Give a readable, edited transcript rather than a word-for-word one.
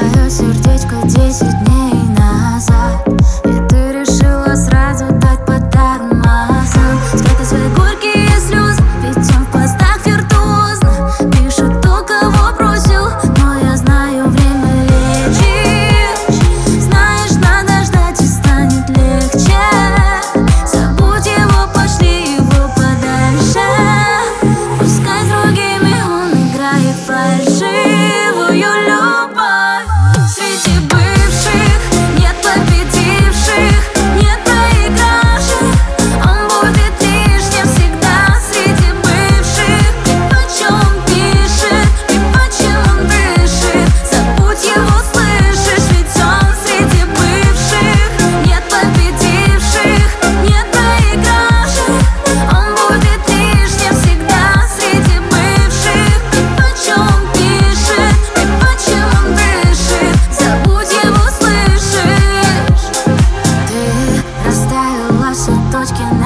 твое сердечко 10 дней назад, и ты решила сразу дать по тормозам. Спрятать свои горькие слезы, ведь он в постах виртуозно пишет то, кого бросил. Но я знаю, время лечит. Знаешь, надо ждать, и станет легче. Забудь его, пошли его подальше. Пускай с другими он играет фальшивую любовь. Среди бывших нет победивших, нет проигравших. Он будет лишним всегда среди бывших. Ты почем пишет, ты почем он дышит. Забудь его, слышишь, ведь он среди бывших. Нет победивших, нет проигравших. Он будет лишним всегда среди бывших. Ты почем пишет, ты почем он дышит. Забудь его, слышишь. Ты расставила все точки на